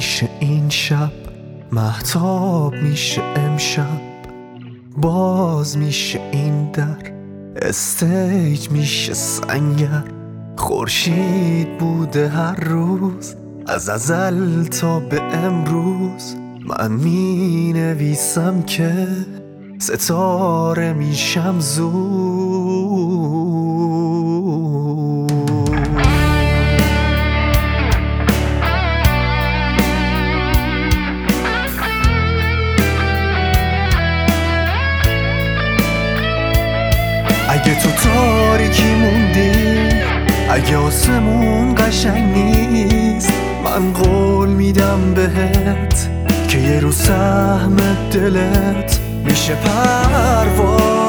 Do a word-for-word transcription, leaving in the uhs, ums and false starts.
میشه این شب، مهتاب میشه امشب، باز میشه این در، استیج میشه سنگر. خورشید بوده هر روز از ازل تا به امروز، من می نویسم که ستاره میشم زود. اگه تو تاریکی موندی، اگه آسمون قشنگ نیست، من قول میدم بهت که یه روز سهم دلت میشه پرواز.